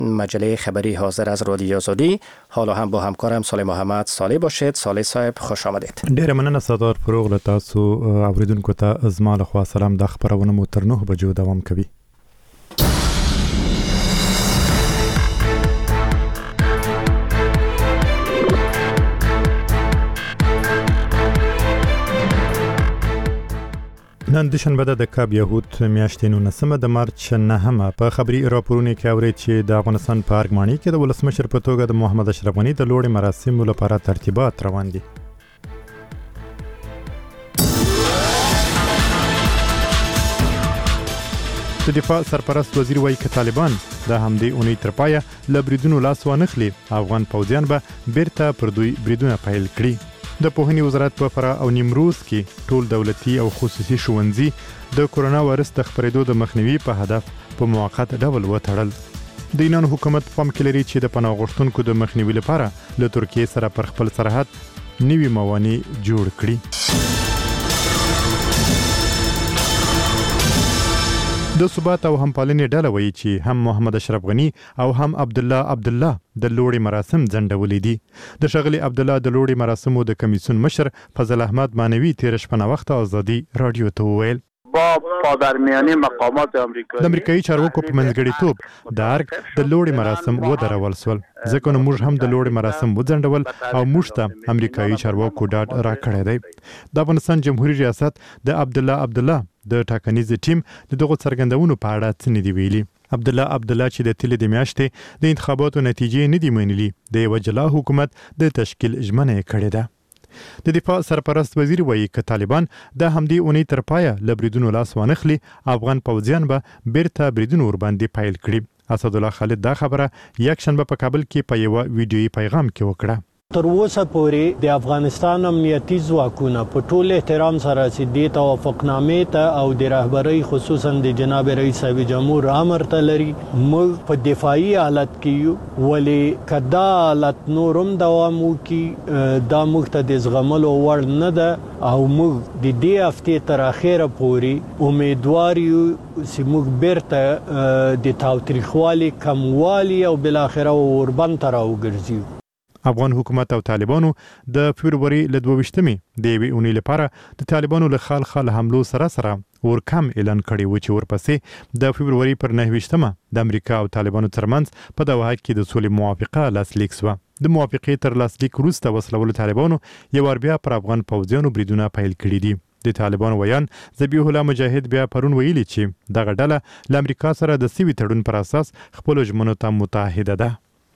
مجله خبری حاضر از رادیو آزادی. حالا هم با همکارم صالح محمد صالح باشید. صالح صاحب خوش آمدید. ډیر مننه سردار فروغ له تاسو اوریدونکو ته زما له خوا سلام. د خبرونه مو تر 9 بجو دوام کوي. نن د شنبه د کاب یهود میاشتې 19 د مارچ 9 په خبري راپورونه کې اوري چې د افغانستان په ارګماني کې د ولسمشر په توګه د محمد اشرف غنی د لوړې مراسمو لپاره ترتیبات روان دي. د دفاع سرپرست وزیر وایي چې طالبان د همدې اونۍ تر پایه له بریدونو لاس وانخلي. افغان پوځیان به بیرته پر دوی بریدونه پیل کړي. د پوهنې وزارت په فراه او نیمروز کې ټول دولتي او خصوصي ښوونځي د کرونا وایرس د خپرېدو د مخنیوي په هدف په موقت ډول وتړل. د ایران حکومت پام کې لري چې د پناه غوښتونکو د مخنیوي لپاره له ترکیې سره پر خپل سرحد نوي موانع جوړ کړي. د ثبات او همپالنې ډله وایي چې هم محمد اشرف غنی او هم عبدالله د لوړې مراسم ځنډولې دي. د ښاغلي عبدالله د لوړې مراسمو د کمیسیون مشر فضل احمد مانوي تیر شپه وخت آزادي رادیو ته وویل با پادرمیانی مقامات د امریکایي چارواکو په منځګړیتوب د ارګ د لوړې مراسم ودرول شول. ځکه نو موږ هم د لوړې مراسم وځنډول او موږ ته امریکایي چارواکو ډاډ راکړی دی. د افغانستان جمهوریت ریاست د عبدالله د ټاکنیز ټیم د دغه څرګندونو په اړه څه نه دی ویلي. عبدالله چې د تل د میاشتې د انتخاباتو نتیجې نه دی منلي، د یو جلا حکومت د تشکیل ژمنه کړې ده. د دفاع سرپرست وزیر وایي چې طالبان د همدې اونۍ تر پایه له بریدونو لاس وانخلي. افغان پوځیان به بیرته بریدونه ورباندې پیل کړي. اسدالله خالد دا خبره یک شنبه په کابل کې په یو ویډیويي پیغام کې وکړه. تر اوسه پورې د افغانستان امنیتي ځواکونه په ټول احترام سره سدي توافقنامې ته او د رهبرۍ خصوصا د جناب رئیس جمهور امر ته لري. موږ په دفاعي حالت کې ولې کدا حالت نورم دوام وکي دا موږ ته د زغملو وړ نه ده او موږ د دې هفتې تر اخره پورې امیدوار یو چې موږ بیرته د تاوتریخوالي کموالي او بل اخره اوربند ته راوګرځو. افغان حکومت او طالبانو د فبرवरी له 22مې د یوې اونۍ لپاره د طالبانو له خال حملو سره ورکم اعلان کړی و چې ورپسې د فبرवरी پر 29مه د امریکا او طالبانو ترمنځ په دوحه کې د سولې موافقه لاسلیک شوه. د موافقې تر لاسلیک وروسته وسلوال طالبانو یو ور بیا پر افغان پوځیانو بریدونه پیل کړي دي. د طالبانو ویان ذبیح الله مجاهد بیا پرون ویلي چې دغه ډله له امریکا سره د سوي تړون پر اساس خپل ژمنو ته متحده ده.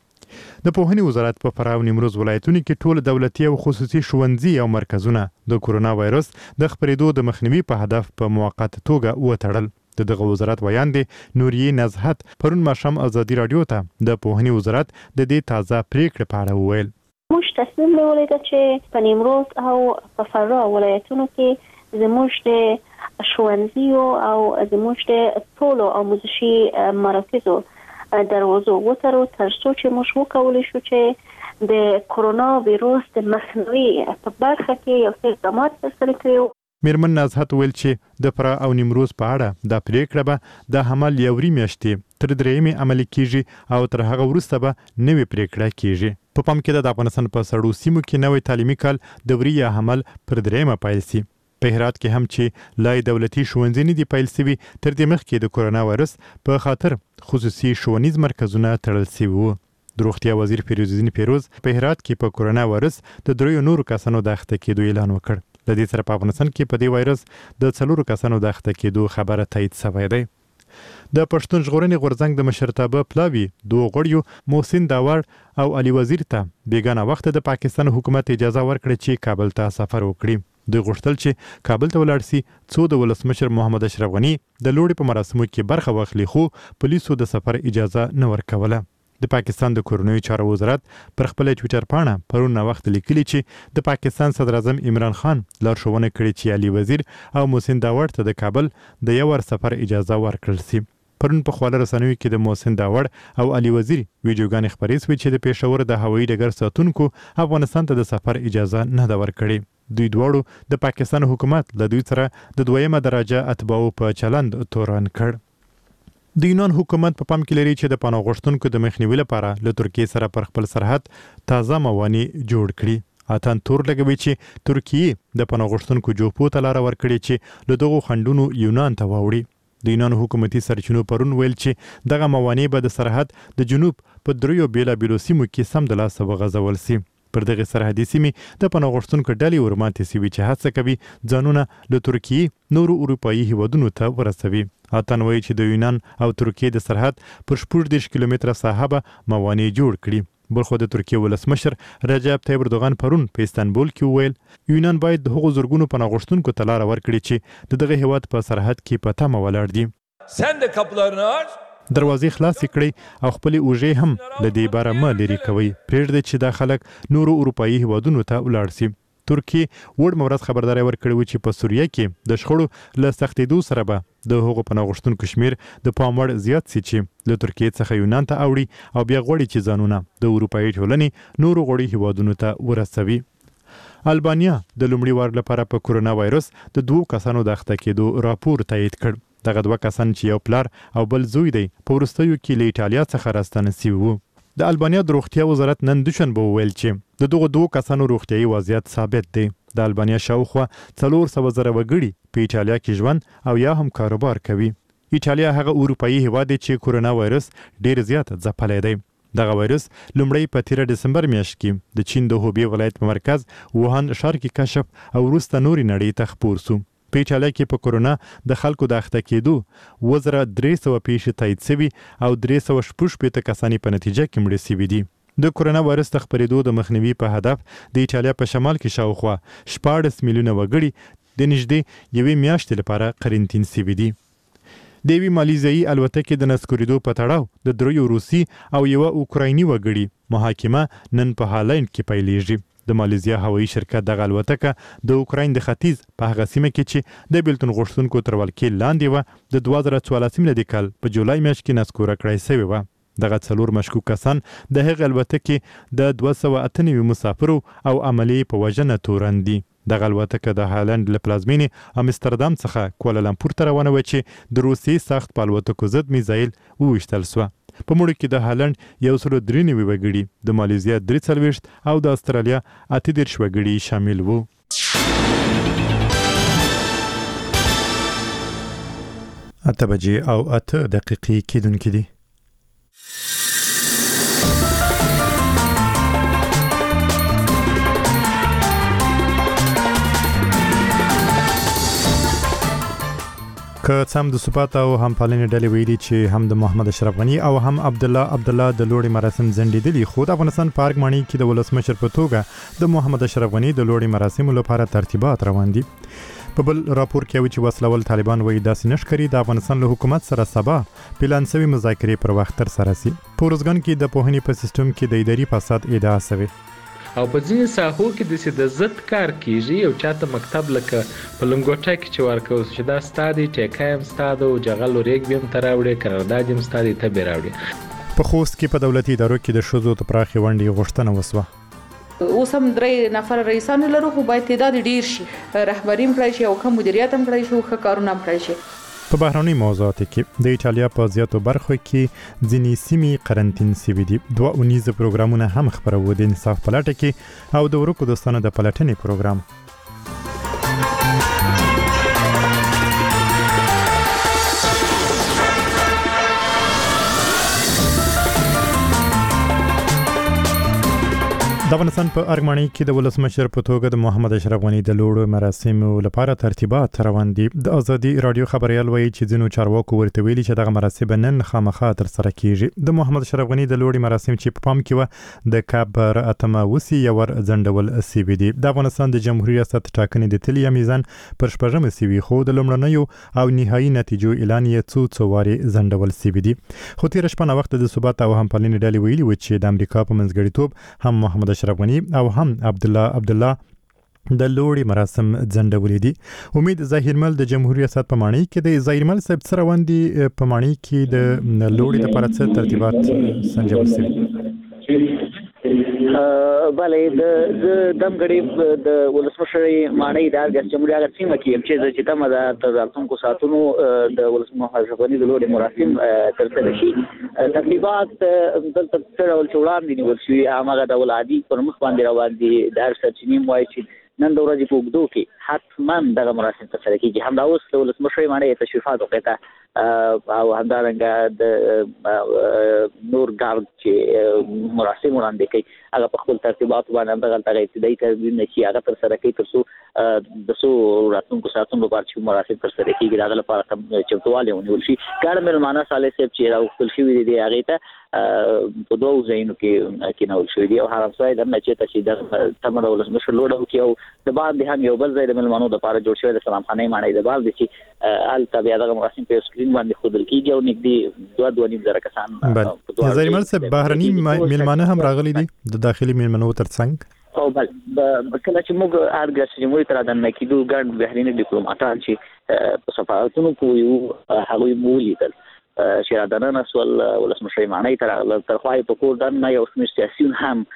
د پوهنې وزارت په فراه او نیمروز ولایتونو کې ټول دولتي او خصوصي ښوونځي او مرکزونه د کرونا وایرس د خپرېدو د مخنیوي په هدف په موقت توګه وتړل. دغه وزارت ویان دی نوریه نزهت پرون ماښام آزادي رادیو ته د پوهنې وزارت د دې تازه پریکړې په اړه وویل. موږ تصمیم نیولی ده چې په نیمروز او په فراه ولایتونو کې زموږ د ښوونځیو او زموږ د ټولو آموزشي مراکزو دروازو وترو تر څو چې موږ وکولی شو چې د کرونا ویروس د مخنیوي په برخه کې یو څه اقدامات ترسره کړو. میرمن نزهت ویل چې د فراه او نیمروز په اړه د پریکړه به د حمل یوري میاشتې تر 3مې عملي کیږي او تر هغه وروسته به نوې پریکړه کیږي. په پام کې د افغانستان په سړو سیمو کې نوې تعلیمي کال دوري یا حمل پر 3مه پیل شي. په هرات کې هم چې لای دولتي ښوونځي نه دي پیل شوي، تر دې مخکې د کرونا وایرس په خاطر خصوصي ښوونیز مرکزونه تړل شوي وو. د روغتیا وزیر فیروز الدین فیروز په هرات کې په کرونا وایرس د 3 نورو کسانو د اخته کېدو اعلان وکړ. د دې سره په افغانستان کې په دې وایرس د 4 کسانو د اخته کېدو خبره تایید شوې ده. د پښتون ژغورنې غورځنګ د مشرتابه پلاوي دوه غړیو محسن داور او علي وزیر ته بیګانه وخت د پاکستان حکومت اجازه ورکړه چې کابل ته سفر وکړي. دوی غوښتل چې کابل ته ولاړ شي څو د ولسمشر محمد اشرف غنی د لوړې په مراسمو کې برخه واخلي، خو پولیسو د سفر اجازه نه ورکوله. د پاکستان د کورنیو چارو وزارت پر خپل ټویټر پاڼه پرون وخت لیکلي چې د پاکستان صدر اعظم عمران خان لارښوونه کړې چې علي وزیر او محسن داور ته د کابل د یو ور سفر اجازه ورکړل شي. پرون په خواله رسنیو کې د محسن داور او علي وزیر ویډیوګانې خپرې شوې چې د پېښور د هوایي ډګر ساتونکو افغانستان ته د سفر اجازه نه ده ورکړې. دوی دواړو د پاکستان حکومت له دوی سره د 2مه درجه اتباعو په چلند تورن کړ. د یونان حکومت په پام کې لري چې د پناه غوښتونکو د مخنیوي لپاره له ترکیې سره پر خپل سرحد تازه موانع جوړ کړي. اتن تور لګوي چې ترکیې د پناه غوښتونکو جوپو ته لار ورکړي چې له دغو خنډونو یونان ته واوړي. د یونان حکومتي سرچینو پرون ویل چې دغه موانع به د سرحد د جنوب په دریو بیلابیلو سیمو کې سم د لاسه وغځول سي. پر دغه سرحدي سیمې د پناه غوښتونکو ډلې ورماتې سوي چې هڅه کوي ځانونه له ترکیې نورو اروپایي هیوادونو ته ورسوي. اتن وایي چې د یونان او ترکیې د سرحد پر 14 کیلومتره ساحه به موانع جوړ کړي. بلخو د ترکیې ولسمشر رجب طیب اردوغان پرون په استانبول کې ویل یونان باید د هغو زرګونو پناه غوښتونکو ته لار ورکړي چې د دغه هیواد په سرحد کې په تمه ولاړ دي. Sen de kapılarını aç. دروازې خلاصې کړئ او خپلې اوږې هم له دې باره مه لرې کوئ. پرېږدئ چې دا خلک نورو اروپایي هیوادونو ته ولاړ سي. ترکیې وړ ورځ خبرداری ورکړې و چې په سوریه کې د شخړو له سختېدو سره به د هغو پناه غوښتونکو شمېر د پام وړ زیات سي چې له ترکیې څخه یونان ته اوړي او بیا غواړي چې ځانونه د اروپایي ټولنې نورو غړي هیوادونو ته ورسوي. البانیا د لومړي وار لپاره په کورونا وایرس د 2 کسانو د اخته کېدو راپور تایید کړ. دغه 2 کسان چې یو پلار او بل زوی دی په وروستیو کې له ایټالیا څخه راستانه سوي وو. د البانیا د روغتیا وزارت نن دوشنبه وویل چې د دغو 2 کسانو روغتیایي وضعیت ثابت دی. د البانیا شاوخوا 400,000 وګړي په ایټالیا کې ژوند او یا هم کاروبار کوي. ایټالیا هغه اروپایي هیواد دی چې کورونا وایرس ډیر زیات ځپلی دی. دغه وایرس لومړی په 13 ډسمبر میاشت کې د چین د هوبی ولایت په مرکز ووهان ښار کې کشف او وروسته نورې نړۍ ته خپور سو. په ایټالیا کې په کورونا د خلکو د اخته کېدو 1300 پیښې تایید سوي او 316 کسان په نتیجه کې مړه سوي دي. د کورونا وایرس د خپرېدو د مخنیوي په هدف د ایټالیا په شمال کې شاوخوا 14 میلیونه وګړي د نږدې یوې میاشتې لپاره قرنطین سوي دي. د یوې مالیزیایي الوتکې د نسکورېدو په تړاو د 3 روسي او یوه اوکرایني وګړي محاکمه نن په هالند کې پیلېږي. د مالیزیا هوایي شرکت دغه الوتکه د اوکراین د ختیځ په هغه سیمه کې چې د بیلتون غوښتونکو تر ولکې لاندې وه د 2014 میلادي کال په جولای میاشت کې نسکوره کړای سوې وه. دغه 4 مشکوک کسان د هغې الوتکې د 298 مسافرو او عملي په وژنه تورن دي. دغه الوتکه د هالند له پلازمینې امستردام څخه کوالالمپور ته روانه وه چې د روسیې سخت په الوتکو ضد میزایل وویشتل سوه. په مړو کې د هالند 193 وګړي، د مالیزیا 43 او د استرالیا 38 وګړي شامل وو. 8 بجې او 8 دقیقې کېدونکې دي. که څم د ثبات او همپالنې ډلې ویلي چې هم د محمد اشرف غنی او هم عبدالله د لوړې مراسم ځنډېدلي، خو د افغانستان په ارګ ماڼۍ کې د ولسمشر په توګه د محمد اشرف غنی د لوړې مراسمو لپاره ترتیبات روان دي. په بل راپور کې وایي چې وسلوال طالبان وایي داسې نه ښکاري د افغانستان له حکومت سره سبا پلان سوي مذاکرې پر وخت ترسره سي. په ارزګان کې د پوهنې په سیستم کې د اداري فساد ادعا سوې او په ځینې ساحو کې د ضد کار کیږي. یو چاته مکتب لکه په لنګوټه کې چې ورکوي چې دا ستا دی، ټیکه هم ستا ده او جغل ورېګ به هم ته راوړې، قرارداد هم ستا دی، ته به راوړې. په خوست کې په دولتي ادارو کې د ښځو د پراخې ونډې غوښتنه وسوه. اوس هم 3 نفر رئیسان لرو، خو باید تعداد ډیر شي، رهبري هم کړی شي او ښه مدیریت هم کړی شي او ښه کارونه هم کړی شي. په بهرنۍ موضوعاتو کې د ایټالیا په زیاتو برخو کې ځینې سیمې قرنطین سوي دي. 2 اونیزه پروګرامونه هم خپرو د انصاف په لټه کې او د ورکو دوستانو د پلټنې پروګرام. د افغانستان په ارګ ماڼۍ کې د ولسمشر په توګه د محمد اشرف غنی د لوړو مراسمو لپاره ترتیبات روان دي. د ازادي رادیو خبريال وایي چې ځینو چارواکو ورته ویلي چې دغه مراسم نن خامخا ترسره کیږي. د محمد اشرف غنی د لوړو مراسم چې په پام کې و د کابر اتمه وسی یور ځنډول سوي دي. د افغانستان د جمهوریت ریاست ټاکنې د تلیا میزان پر 14 سوي، خو د لومړنیو او نهایي نتیجو اعلان یې څو واري ځنډول سوي دي. خو تیر شپه نه وخت د ثبات او همپالنې ډلې ویلي و چې د امریکا په منځګړیتوب هم محمد اشرف غنی او هم عبدالله د لوړې مراسم ځنډولې دي. امید ظاهرمل د جمهوریت ریاست په ماڼۍ کې د ظاهرمل صاحب سره وندي په ماڼۍ کې د لوړې لپاره څه ترتیبات سنجول شوي؟ بله د دمګړي د ولسمشري مانای د ارګس جمهوریت هغه سیمه کې چې دمه د تراتونکو ساتونو د ولسمشر اشرف د لوړ مراسم ترسره شي تقریبات دلته تر ول چولان دي نیول شي هغه د ولادي پر مخ باندې روان دي د هر سرچینې موای چې نن د ورځې په وګړو کې حتما دغه مراسم ترسره کیږي همدا اوس د ولسمشر مانای تشریفات وکړه او همدارنګه د نور ګارد چې مراسم وړاندې کوي هغه په خپل ترتیبات باندې دغه ابتدایي تدبیر نه چې هغه ترسره کوي ترڅو د سو راتلونکو ساتونکو لپاره چې مراسم ترسره کیږي دغه لپاره چمتووالی ونیول شي ګڼ مېلمانه صالح صاحب چې راوستل شوي دي هغې ته په دوو ځایونو کې کېنول شوي دي او حرمسرای د چېرته چې د تمه د ولسمشر لوړه وکړي او د باندې هم یو بل ځای د مېلمنو لپاره جوړ شوی د سلام خانې ماڼۍ د باندې چې هلته بیا دغه مراسم په سکرین باندې ښودل کېږي او نږدې 2.5 زره کسان زریمل صاحب بهرني مېلمانه هم راغلي دي د داخلي مېلمنو ترڅنګ او بل کله چې موږ ارګس جمهوریت را د نکیدو ګڼ بهرني ډیپلوماټان چې په سفارتونو کې یو هغوی مولیدل چې را دننه سول ولسمشر مانای تر خوای په کور دننه یو شمېر سیاسیون هم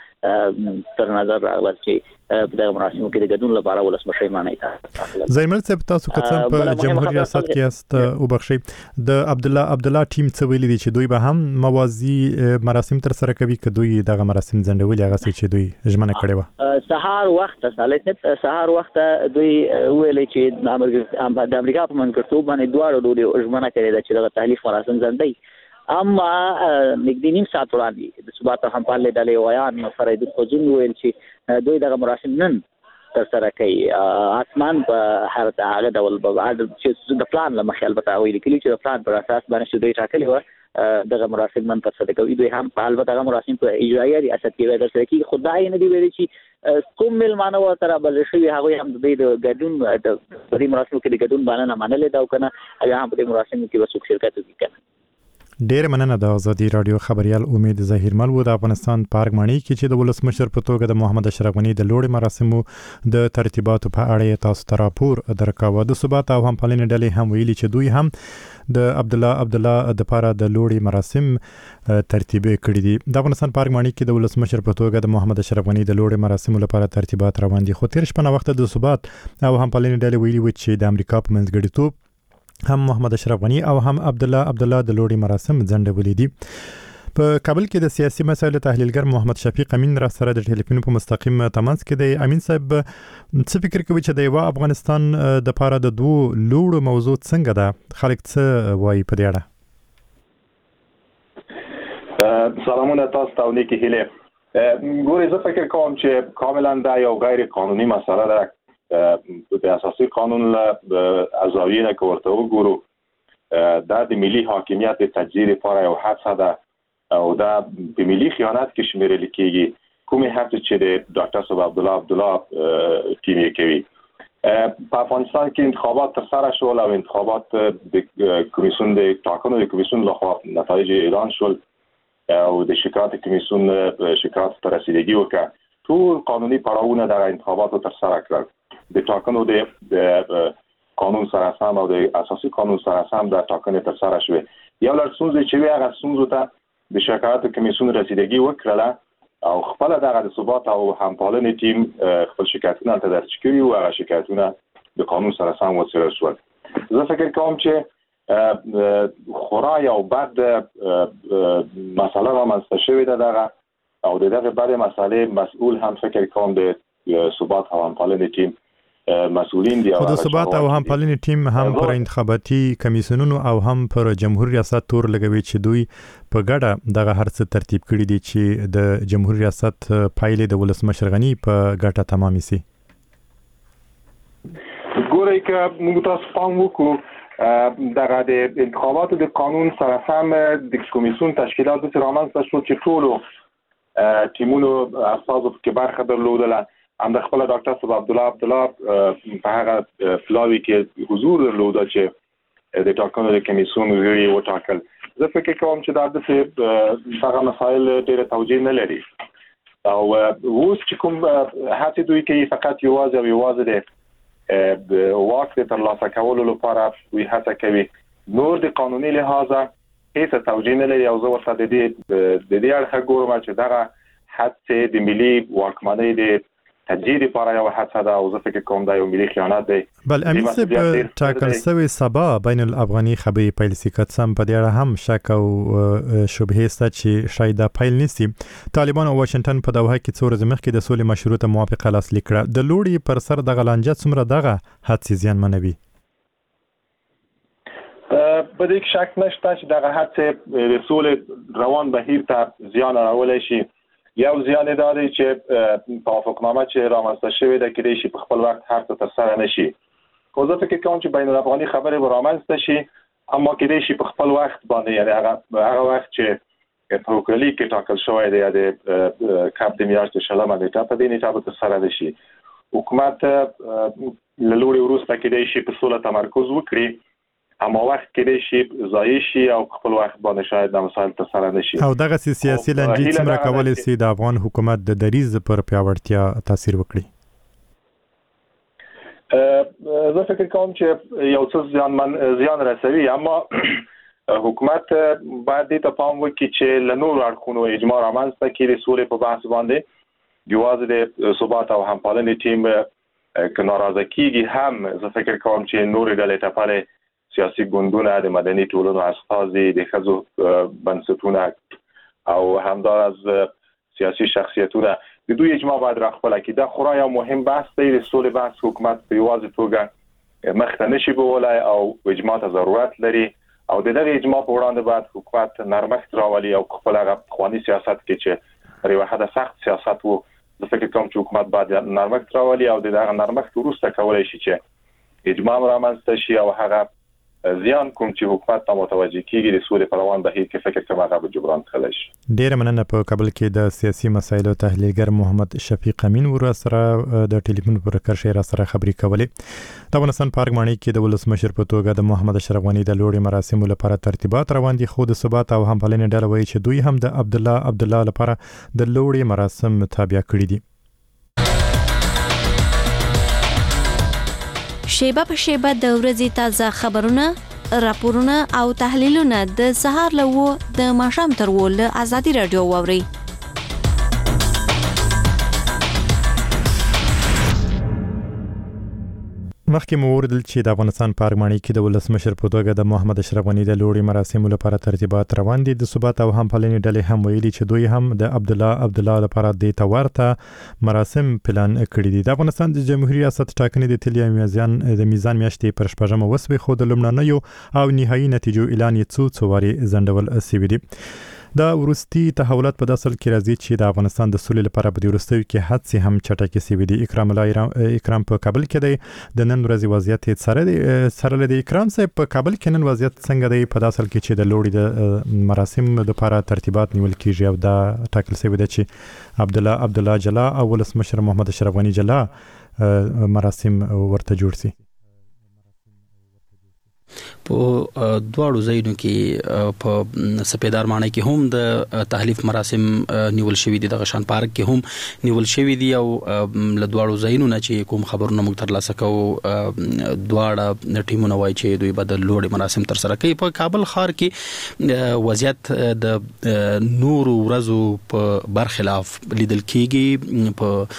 تر نظر راغلل چې د مراسمو کې د ګډون لپاره ولسمشر مانای ته زریمل صاحب تاسو کڅن په جمهوریت ریاست کې است او بخشي د عبد الله ټیم څه ویلي دي چې دوی به هم موازی مراسم تر سره کوي که دوی دغه مراسم ځنډولي هغه چې دوی ژمنه کړې و سهار وخت سهار وخت دوی ویلي چې د امریکا په منځګړیتوب باندې دواړو ډوډۍ ژمنه کړې ده چې دغه تحلیف مراسم ځنډي اما نږدې نیم ساعت وړاندې د ثبات همپالې ډلې ویان فرید خوجین ویل چې دوی دغه مراسم نن ترسره کوي اسمان په هر هغه ډول چې د پلان له مخې البته ویل کېږي چې د پلان پر اساس باندې دوی ټاکلي و دغه مراسم نن ترسره کوي دوی هم البته هغه مراسم په اجرایي ریاست کې ترسره کیږي خدای نه دی ویلي چې کوم مېلمانه ورته بل شوي هغوی هم د ګډون د دې مراسمو کې د ګډون بلنه منلې ده او که نه هغه هم په دې مراسمو کې به څوک شرکت وکړي که نه ډیر مننه د ازادي رادیو خبريال امید ظهیرمل و د افغانستان پارک مانی کې چې د ولسمشر په توګه د محمد اشرف غنی د لوړ مراسمو د ترتیباتو په اړه تاسو ته راپور درکاوه د ثبات او همپالنې ډلې هم ویلي چې دوی هم د عبد الله د پاره د لوړ مراسم ترتیب کړی دي د افغانستان پارک مانی کې د ولسمشر په توګه د محمد اشرف غنی د لوړ مراسمو لپاره ترتیبات روان دي خو تیر شپه وخت د ثبات او همپالنې ډلې ویلي و چې د امریکا په منځګړیتوب هم محمد اشرف غنی او هم عبد الله د لوړي مراسم ځنډولې دي په کابل کې د سیاسي مسایلو تحلیلګر محمد شفیق امین را سره د ټلیفون په مستقیم تماس کې دی امین صاحب څه فکر کوي چې د یو افغانستان د پاره د دوه لوړو موضوع څنګه ده خلک څه وایي په دې اړه سلامونه تاسو ته نیکی هیله ګورې زه فکر کوم چې کاملا دا یو غیر قانوني مسله ده د اساسي قانون له ازاویې نه ورته وګورو دا د ملي حاکمیت د تجزیه لپاره یو حادثه ده او دا په ملي خیانت کې شمیرل کېږي کومه هڅه چې د ډاکټر صاحب عبد الله ټیم کوي په افغانستان کې انتخابات تر سره شول او انتخابات د کمیسیون د ټاکنو د کمیسیون لخوا نتایج اعلان شول او د شکایت کمیسیون شکایت ته رسیدگی وکړه ټول قانوني پړاوونه د انتخاباتو تر سره کړل د ټاکنو د قانون سره سم او د اساسي قانون سره سم د ټاکنې تر سره شوه یو لړ څنګه چې هغه څنګه ته د شکایت کمیسیون رسیدگی وکړه او خپل دغه د ثبات او همپالنې ټیم خپل شکایتونه ته درج کړي او هغه شکایتونه د قانون سره سم وڅېړل شول زه فکر کوم چې خورا یو بد مسله رامنځته شوې ده دغه او دغه بد مسالې مسؤل هم فکر کوم د ثبات او همپالنې ټیم مسؤلین دي او د ثبات او همپالنې ټیم هم پر انتخاباتي کمیسیونونو او هم پر جمهوریت ریاست تور لګوي چې دوی په ګډه دغه هر څه ترتیب کړي دي چې د جمهوریت ریاست پایلې د ولسمشر غنی په ګټه تمامي سي ګورئ که موږ تاسو پام وکړو دغه د انتخاباتو د قانون سره سم د کمیسیون تشکیلات د رامنځته شو چې ټولو ټیمونو اساسو کې برخه درلودله هم د خپل ډاکټر صاحب عبد الله په هغه فلاوی کې حضور درلوده چې د ټاکنو د کمیسیون غړي وټاکل زه فکر کوم چې دا د هغه مسایل ډېر توجیه نه لري او اوس چې کوم هڅه دوی کوي فقط یوازې د واک د ترلاسه کولو لپاره دوی هڅه کوي نور د قانوني لحاظه هیڅ توجیه نه لري او زه ورته د دې اړخه ګورم چې دغه هڅه د ملي واکمنۍ د تجدید لپاره یو هڅه ده او زه فکر کوم دا یو ملي خیانت دی. بل امیر صاحب ټاکل شوی سبا بین الافغاني خبري پیل سي کتسم په دې اړه هم شک او شبهه ست چې شاید پیل نسی. طالبان او واشنگټن په دوحه کې څو ورځې مخکې د سولې مشروطه موافقه لاسلیک کړه. د لوړي پر سر د غلانجه څومره دغه هڅې زیان منوي؟ په دې کې شک نشته چې دغه هڅې د سولې روان بهیر ته زیان راولي شي. یو زیان دا دی چې توافقنامه چې رامنځته شوې ده کېدای شي په خپل وخت هر څه ترسره نشي. خو زه فکر کوم چې بین الافغاني خبرې به رامنځته شي، اما کېدای شي په خپل وخت باندې، یعنې هغه وخت چې په هوکرلي کې ټاکل شوی دی د کب د میاشتې شلمه نیټه په دې نیټه به ترسره نشي. حکومت له لوري وروسته کېدای شي په سوله تمرکز وکړي، اما وخت کېدای شي ضایع شي او خپل وخت باندې شاید د مسایل ترسره نشي. او دغه سیاسي لنډۍ څومره کولی شي د افغان حکومت د دریځ پر پیاوړتیا تاثیر وکړي؟ زه فکر کوم چې یو څه زیان رسوي، اما حکومت باید دې ته پام وکړي چې له نورو اړخونو اجماع رامنځته کړي د سولې په بحث باندې. یوازې د ثبات او همپالنې ټیم که ناراضه کېږي هم زه فکر کوم چې نورې ډلې ټپلې سیاسي ګوندونه، د مدني ټولنو استازي، د ښځو بنسټونه او همداراز سیاسي شخصیتونه د دوی اجماع باید راخپله کړي. دا خورا یو مهم بحث دی. د سولې بحث حکومت په یوازې توګه مخته نشي بولی او اجماع ته ضرورت لري او د دغه اجماع په وړاندې باید حکومت نرمښت راولي او خپل هغه پخواني سیاست کې چې پر یوه حده سخت سیاست و، زه فکر کوم چې حکومت باید نرمښت راولي او د دغه نرمښت وروسته کولی شي چې اجماع رامنځته شي او هغه زیان کوم چې حکومت ته متوجه کیږي د سولې په روان بهیر کې فکر کوم هغه به جبران کړی شي. ډیره مننه. په کابل کې د سیاسي مسایلو تحلیلګر محمد شفیق امین ور سره د ټلیفون پر کرښې را سره خبرې کولې. د افغانستان پارک مانی کې د ولسمشر په توګه د محمد اشرف غنی د لوړي مراسمو لپاره ترتیبات روان دي، خو د ثبات او همپالنې ډله وایي چې دوی هم د عبدالله لپاره د لوړي مراسم تابع کړي دي. شیبه په شیبه د ورځې تازه خبرونه، راپورونه او تحلیلونه د سهار له 9 د ماښام تر 10 له ازادي رادیو واوري. مخکې مو وردل چې د افغانستان پارک مانی کې د ولسمشر په توګه د محمد اشرف غنی د لوړي مراسمو لپاره ترتیبات روان دي. د ثبات او همپالنې ډلې هم ویلي چې دوی هم د عبدالله لپاره د تورته مراسم پلان کړی دي. د افغانستان د جمهوریت ریاست ټاکنې د تلیا د میزان میاشتې پر شپږمه وسوي، خو د لومړنیو او نهایي نتیجو اعلان یې څو واري ځنډول شوی دی. دا ورستي تحولات په داسل کې راځي چې د افغانستان د سولې لپاره په ورستیو کې هڅې هم چټکې شوې دي. اکرام په کابل کې دی. د نن ورځې وضعیت سره د اکرام صاحب په کابل کې نن وضعیت څنګه دی په داسل کې چې د لوړي د مراسم لپاره ترتیبات نیول کیږي او دا ټاکل شوی دی چې عبدالله جلا او ولسمشر محمد اشرف غنی جلا مراسم ورته جوړ شي؟ په دواړو ځایونو کې په سپیدار ماڼۍ کې هم د تحلیف مراسم نیول شوی دي، د غشان پارک کې هم نیول شوی دي او له دواړو ځایونو نه چې کوم خبرونه موږ ترلاسه کوو دواړه ټیمونه وایي چې دوی به د لوړي مراسم ترسره کوي. په کابل ښار کې وضعیت د نورو ورځو په برخلاف لیدل کیږي.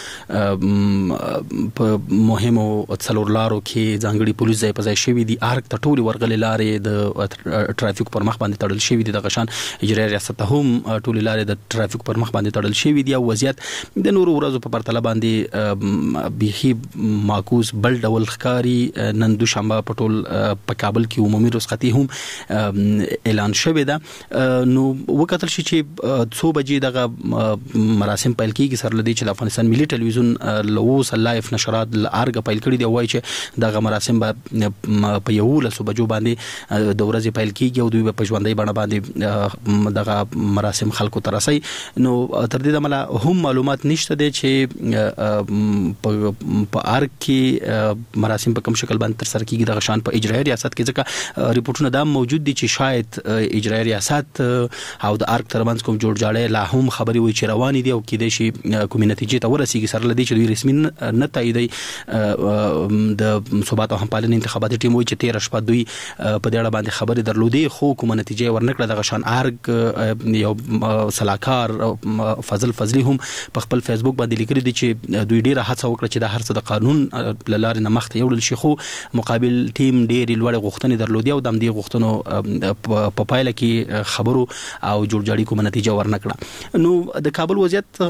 په مهمو څلور لارو کې ځانګړي پولیس ځای په ځای شوي دي. ارګ ته ټولې ورغلې لارې د ټرافیک پر مخ باندې تړل شوي دي. د غشان اجرایي ریاست هم ټولې لارې د ټرافیک پر مخ باندې تړل شوي دي او وضعیت د نورو ورځو په پرتله باندې بیخي معکوس بل ډول ښکاري. نن دوشنبه په ټول په کابل کې عمومي رخصتي هم اعلان شوې ده. نو وکتل شي چې څو بجې دغه مراسم پیل کیږي سره لدی چې د افغانستان ملي ټلویزیون لوس لایف نشرات ارګ پیل کړی دی. وایي چې دغه مراسم په 11 بجو باندې د ورځې پیل کیږي او دوی په ژوندۍ بڼه باندې دغه مراسم خلکو ته رسي. نو تر دې دمله هم معلومات نشته دي چې په ارګ کې مراسم په کوم شکل باندې تر سره کیږي. د غشان په اجرایي ریاست کې ځکه ریپورتونه دا موجود دي چې شاید اجرایي ریاست او د ارګ ترمنځ کوم جوړجاړی لا هم خبري وي چې روانې دي او کېدای شي کومې نتیجې ته ورسیږي سره لدی چې دوی رسمي نه تاییدي. د ثبات او همپالنې انتخاباتي ټیم وایي چې 13 شپه دوی دوی په دې اړه باندې خبرې درلودې خو کومه نتیجه ورنکړه. دغه شان ارګ یو صلاحکار فضل فضلی هم په خپل فیسبوک باندې لیکلي دي چې دوی ډیره هڅه وکړه چې د هر څه د قانون لاره نه مخته یوړل شي خو مقابل ټیم ډېری لوړ غوښتنې درلودي او د دې غوښتنو په پایله کې خبرو او جوړجاړي کومه نتیجه ورنکړه. نو د کابل وضعیت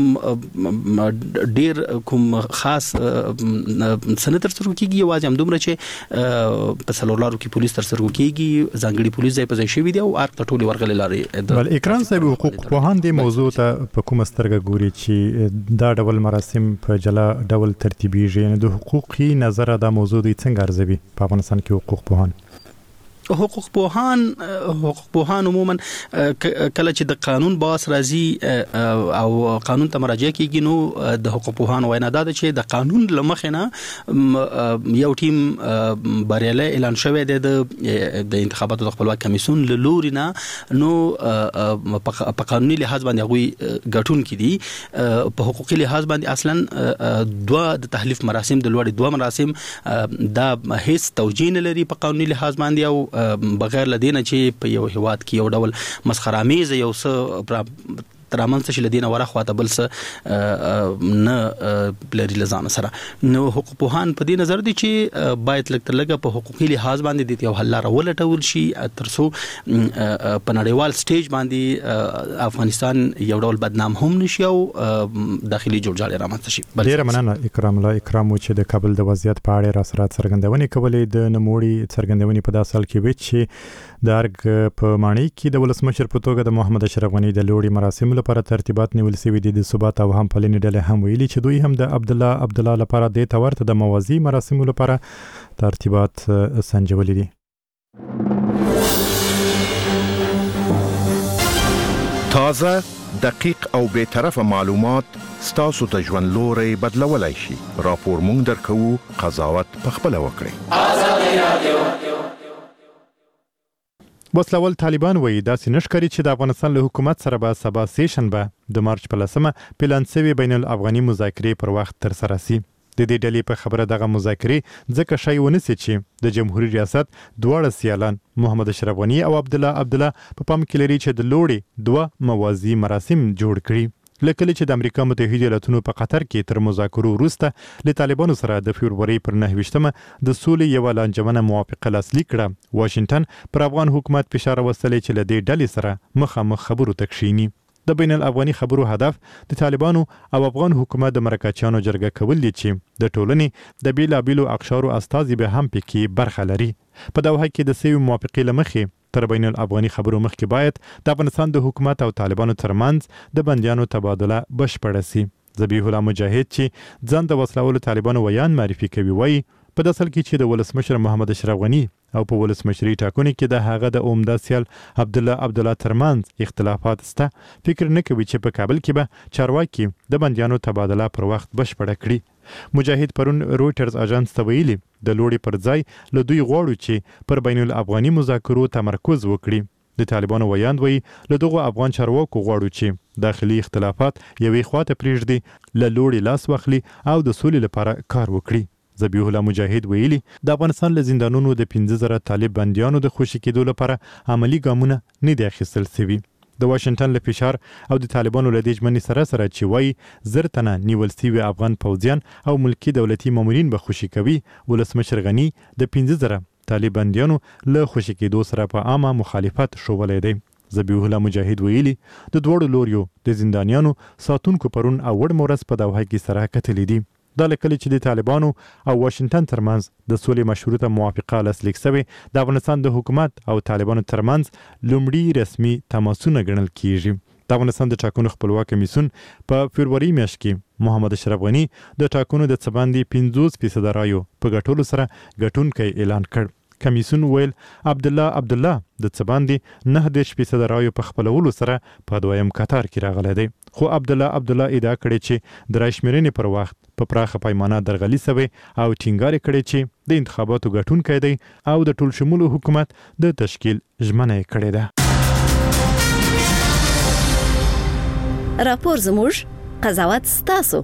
ډیر کوم خاص سنتر سره کېږي یوازې هم دومره چې په سلورلارو کې پولیس تر سره کېږي ځانګړي پولیس ځای په ځای شوي دي او ارګ ته ټولې ورغلې لارې. بل اکرام صاحب حقوق پوهان دې موضوع ته په کومه سترګه ګوري چې دا ډول مراسم په جلا ډول ترتیبیږي؟ یعنې د حقوقي نظر دا موضوع دی څنګه ارزوي په افغانستان کې حقوق پوهان؟ حقوق پوهان عموما کله چې د قانون باس راځي او قانون ته مراجعه کیږي نو د حقوق پوهان وینا دا ده چې د قانون لمخې نه یو ټیم بریالی اعلان شوی دی د انتخاباتو د خپلواک کمیسیون له لوري نه نو په قانوني لحاظ باندې هغوی ګټون کې دي. په حقوقي لحاظ باندې اصلا دوه د تحلیف مراسم د لوړې دوه مراسم دا هیڅ توجیه نه لري په قانوني لحاظ باندې او بغیر لدینه چې په یو هیواد کې یو ډول مسخره‌آمیز یو څه ترامنځ شي لدینه ورخواته بل څه نه لري لزان سره. نو حقوق پوهان په دې نظر دي چې باید لکه په حقوقي لحاظ باندې د یو حل لاره ولټول شي ترڅو په نړیوال سټیج باندې افغانستان یو ډول بدنام هم نشي او داخلي جوړجاړي رامنځته شي. ډیره مننه اکرام الله. اکرام چې د کابل د وضعیت په اړه را سره څرګندونې کولې د نموړي څرګندونې په داسې حال کې وي چې د ارګ په ماڼۍ کې د ولسمشر په توګه د محمد اشرف غنی د لوړي مراسم لپاره ترتیبات نیول شوي دي. د ثبات او همپالنې ډلې هم ویلي چې دوی هم د عبدالله لپاره د تورته د موازی مراسم لپاره ترتیبات سنجولي دي. تازه دقیق او به طرفه معلومات ستاسو ته ژوند لوري بدلولای شي. راپور مونږ درکو، قضاوت پخپله وکړئ. بس لول طالبان وایي داسې نشکري چې د افغانستان له حکومت سره به سبا سیشنبه د مارچ په 10 پلان شوی بین الافغاني مذاکرې پر وخت تر سره سي. د دې ډلې په خبره دغه مذاکرې ځکه شای ونسي چې د جمهوریت ریاست دواړه سیالان محمد اشرف غنی او عبدالله په پام کې لري چې د لوړي دوه موازی مراسم جوړ کړي. لکه چې د امریکا متحده ایالاتونو په قطر کې تر مذاکرو وروسته له طالبانو سره د فبرवरी پر 9 د سولې یو لانجمنه موافقه لاسلیک کړه. واشنگټن پر افغان حکومت فشار وستلی چې له دې ډلې سره مخامخ خبرو ته کښیني. د بین الافغاني خبرو هدف د طالبانو او افغان حکومت د مرکچیانو جرګه کول دي چې د ټولنې د بیلابیلو اقشارو استازي به هم پکې برخه لري. په دوحه کې د سوي موافقې لمخې تر بین الافغاني خبرو مخکې باید د افغانستان د حکومت او طالبانو ترمنځ د بندیانو تبادله بشپړه سي. ذبیح الله مجاهد چې ځان د وسلوالو طالبانو ویان معرفي کوي وایي په داسل کې چې د ولسمشر محمد اشرف غنی او په ولسمشري ټاکنو کې د هغه د عمده سیال عبدالله ترمنځ اختلافات سته، فکر نه کوي چې په کابل کې به چارواکي د بندیانو تبادله پر وخت بشپړه کړي. مجاهد پرون رويټرز اژانس ته ویلي د لوړي پر ځای له دوی غواړو چې پر بین الافغاني مذاکرو تمرکز وکړي. د طالبانو ویاند وایي له دغه افغان چارواکو غواړو چې داخلي اختلافات یوې خواته پریږدي، له لوړي لاس واخلي او د سولې لپاره کار وکړي. ذبیح الله مجاهد ویلي د افغانستان له زندانونو د 15,000 طالب بندیانو د خوشي کېدو لپاره عملی ګامونه نه دي اخیستل شوي. د واشنگټن له فشار او د طالبانو له دې ژمنې سره چې وایي 1000 تنه نیول شوي افغان پوځیان او ملکی دولتي مامورین به خوشي کوي، ولسمشر غنی د 15,000 طالب بندیانو له خوشي کېدو سره په عامه مخالفت شوولی دی. ذبیح الله مجاهد ویلي د دوړو لوریو د زندانیانو ساتونکو پرون اوړ مورس په دوحه کې سره کتلې دي. دا لکه چې د طالبانو او واشنگټن ترمنځ د سولې مشروطه موافقه لاسلیک شوې د افغانستان د حکومت او طالبانو ترمنځ لومړي رسمي تماسونه ګڼل کیږي. د افغانستان د ټاکنو خپلواک کمیسیون په فبرवरी میاشت کې محمد اشرف غنی د ټاکنو د څه باندې 50% رایو په ګټلو سره ګټونکی اعلان کړ. کمیسیون ویل عبدالله د څه باندې 9% رایو په خپلولو سره په دویم قطار کې راغلی دی. خو عبدالله ادعا کړې چې د رایشمېرنې پر وخت په پراخه پیمانه درغلي سوی او ټینګار کړي چې د انتخاباتو ګټونکی دی او د ټول شموله حکومت د تشکیل ژمنه یې کړې ده. راپور زموږ، قضاوت ستاسو.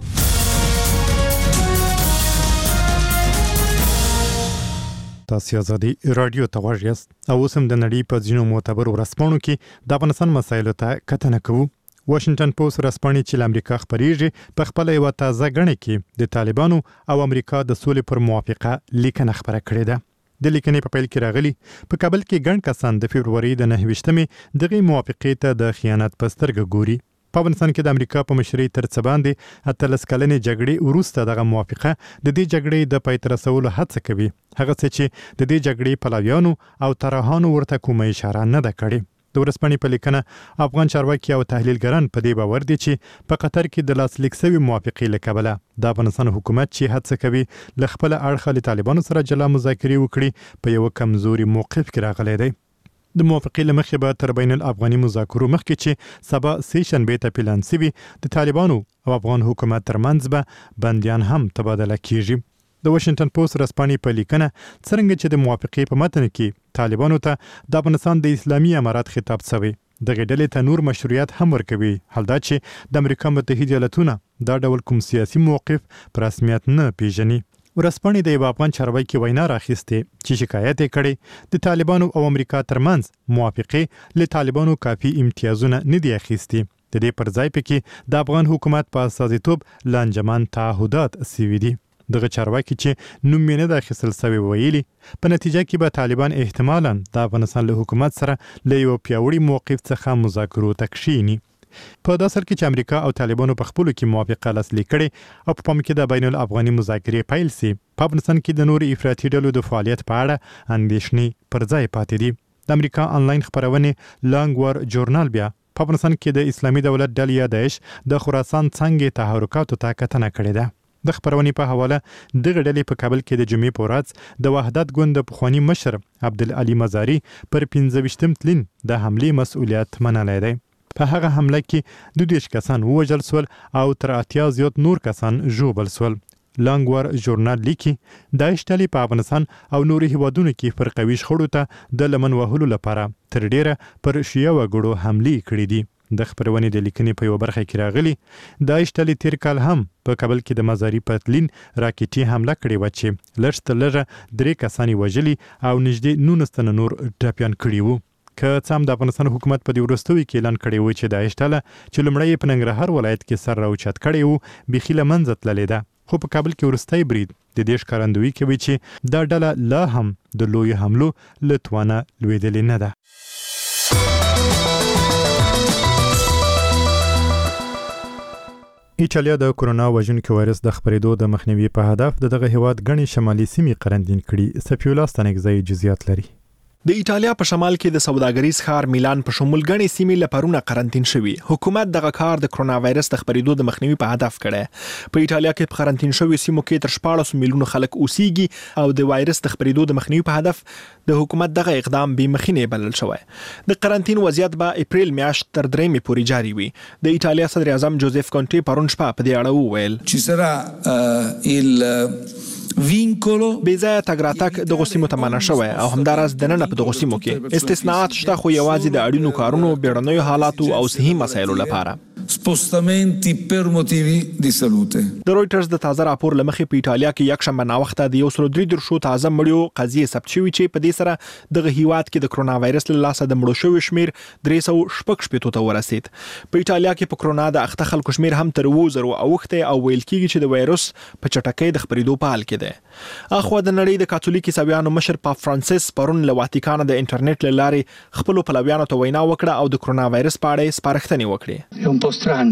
تاسو ازادي رادیو ته غوږ یاست او اوس هم د نړۍ په ځینو معتبرو ورځپاڼو کې د افغانستان مسایلو ته کتنه کوو. واشنگټن پوسټ ورځپاڼه چې له امریکا خبرېږي په خپل یو تازه غړنه کې د طالبانو او امریکا د سولې پر موافقه لیکنه خبره کړې ده. د لیکنې په پیل کې راغلي په کابل کې ګڼ کسان د فبروري د 9مې دغه موافقې ته د خیانت په سترګه ګوري. په افغانستان کې د امریکا په مشرۍ تر څه باندې 13 کلنې جګړې وروسته دغه موافقه د دې جګړې د پای ته رسولو هڅه کوي، هغه څه چې د دې جګړې پلویانو او طرحانو ورته کومه اشاره نه ده کړې. د ورځپاڼې په لیکنه افغان چارواکي او تحلیلګران په دې باور دي چې په قطر کې د لاسلیک شوی موافقې له کبله د افغانستان حکومت چې هڅه کوي له خپل اړخه له طالبانو سره جلا مذاکرې وکړي په یو کمزوري موقف کې راغلی دی. د موافقې له مخې به تر بین الافغاني مذاکرو مخکې چې سبا سې شنبې ته پلان شوي د طالبانو او افغان حکومت ترمنځ به بندیان هم تبادله کیږي. د واشنگټن پوسټ ورځپاڼې په لیکنه څرنګه چې د موافقې په متن کې طالبانو ته د افغانستان د اسلامي امارات خطاب شوی دغه ډلې ته نور مشروعیت هم ورکوي، حال دا چې د امریکا متحده ایالاتونه دا ډول کوم سیاسي موقف په رسمیت نه پیژني. ورځپاڼې د یو افغان چارواکي وینا راخیستې چې شکایت یې کړی د طالبانو او امریکا ترمنځ موافقې له طالبانو کافي امتیازونه نه دي اخیستي. د دې پر ځای پکې د افغان حکومت په استازیتوب لانجمن تعهدات سوي دي. دغه چارواکي چې نوم یې نه د اخیستل سوی ویلي په نتیجه کې به طالبان احتمالاً د افغانستان له حکومت سره له یو پیاوړي موقف څخه مذاکرو ته کښیني. په داسې حال کې چې امریکا او طالبانو په خپلو کې موافقه لاسلیک کړې او په پام کې د بین الافغاني مذاکرې پیل سي، په افغانستان کې د نورو افراطي ډلو د فعالیت په اړه اندېښنې پر ځای پاتې دي. د امریکا انلاین خبرونه لانګ وار جورنال بیا په افغانستان کې د اسلامي دولت ډلې یا داعش د خراسان څنګه تحرکاتو ته کتنه کړې ده. د خبرونې په حواله دغه ډلې په کابل کې د جمعې په ورځ د وحدت ګوند پخوانی مشر عبدالعلي مزاري پر 15 تلین د حملې مسؤلیت منلی دی. په هغه حمله کې 22 کسان ووژل سول او تر 80 زیات نور کسان ژوبل سول. لانګ وار ژورنال لیکي داعش ډلې په افغانستان او نورو هیوادونو کې فرقوي شخړو ته د لمن وهلو لپاره تر ډیره پر شیعه وګړو حملې کړې دي. د خبرونې د لیکنې په یو برخه کې راغلي داعش ډلې تیر کال هم په کابل کې د مزاري پتلین راکټي حمله کړې و چې لږ تر لږه 3 کسان وژلي او نږدې 19 تنه نور ټپیان کړي وو. که څه هم د افغانستان حکومت په دې وروستیو کې اعلان کړی و چې داعش ډله چې لومړی په ننګرهار ولایت کې سر راوچت کړی و بیخي له منځه تللې ده، خو په کابل کې وروستی برید د دې ښکارندویي کوي چې دا ډله لا هم د لویو حملو له توانه لوېدلې نه ده. ایټالیا د کرونا وژونکي وایرس د خپرېدو د مخنیوي په هدف دغه هیواد غني شمالي سیمې قرنطین کړي. سفیولا ستنګزی جزئیات لري. د ایټالیا په شمال کې د سوداګریز ښار میلان په شمول غني سیمې لپاره قرنطین شوی. حکومت دغه کار د کرونا وایرس د خپرېدو د مخنیوي په هدف کړي. په ایټالیا کې په قرنطین شوی سیمو کې تر 14 میلیون خلک اوسېږي او د وایرس د خپرېدو د مخنیوي په هدف د حکومت دغه اقدام به مخینه بلل شوی. د قرنطین وضعیت به اپریل میاشت تر 3 پورې جاری وي. د ایټالیا صدر اعظم جوزف کونټي پرون شپه په دې اړه وویل چې سره وینکولو بیزای تګراتک د غوسیمو تمنا شوی او همدارس د نن په غوسیمو کې استثناءات شته، خو یوازې د اړینو کارونو، بیړنیو حالاتو او صحي مسایلو لپاره. سپوستامنتی پر موتیوی دی سلوته. د رويټرز د تازه راپور لمخې په ایټالیا کې یکشنبه ناوخته د 133 تازه مړیو قضیه ثبت شوې چې په دې سره دغه هیواد کې د کرونا وایرس له لاسه د مړو شویو شمیر 316 ته ورسید. په ایټالیا کې په کرونا د اخته خلکو شمیر هم تر 2000 اوخته او ویل کېږي چې د وایرس په چټکۍ د خپرېدو په حال کې ده. اخو د نړۍ د کاتولیک عیسویانو مشر پاپ فرانسیس پرون له واتیکان د انټرنیټ لارې خپل پلویانو ته وینا وکړه او د کرونا وایرس په اړه سپارښتنې وکړې.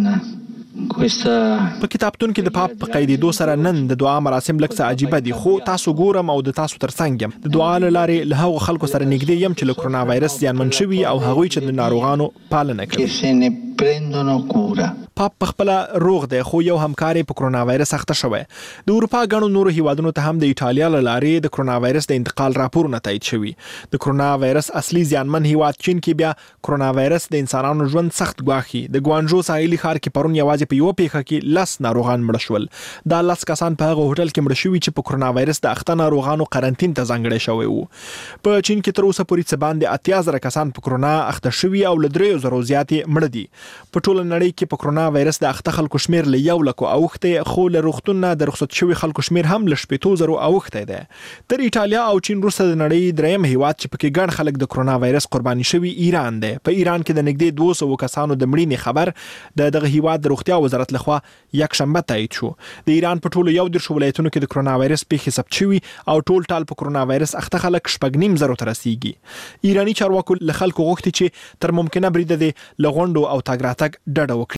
په کتابتون کې د پاپ په قیدېدو سره نن د دعا مراسم لکه عجیبه دي، خو تاسو ګورم او د تاسو ترڅنګ یم. د دعا لارې له هغو خلکو سره نږدې یم چې له کرونا وایرس زیانمن شوي او هغوی چې د ناروغانو پالنه کوي. پاپ په خپل روغ دی، خو یو همکاري په کرونا وایرس اخته شوی. د اروپا غنو نورو هیوادونو ته هم د ایټالیا لارې د کرونا وایرس د انتقال راپورونه تایید شوي. د کرونا وایرس اصلي زیانمن هیواد چین کې بیا کرونا وایرس د انسانانو ژوند سخت ګواښي. د ګوانجو ساحلي ښار کې پرون یوازې په یو پیښه کې 10 ناروغان مړ شول. دا 10 کسان په هغه هوټل کې مړ شوي چې په کرونا وایرس د اخته ناروغانو قرنطین ته ځانګړی شوی وو. په چین کې تر اوسه پورې څه باندې 80,000 کسان په کرونا اخته شوي او له 3,000 زیاتې مړ دي. په ټوله نړۍ کې په کرونا وایرس د اخته خلکو شمیر له 1 لک اوخته، خو له روغتون د رخصت شوی خلکو شمیر هم له 8,000 اوخته ده. تر ایټالیا او چین وروسته د نړۍ دریم هیواد چې پکې ګڼ خلک د کرونا وایرس قرباني شوي ایران ده. په ایران کې د نږدې 200 کسانو د مړینې خبر دغه هیواد د روغتیا وزارت لخوا یک شنبه تایید شو. د ایران په ټولو 11 ولایتونو کې د کرونا وایرس پیښې ثبت شوي او ټول ټال په کرونا وایرس اخته خلک 9.5 ته رسیږي. ایرانی چارواکو له خلکو غوښتي چې تر ممکنه بریده د لغونډو او تاګ راتګ ډډه وکړي.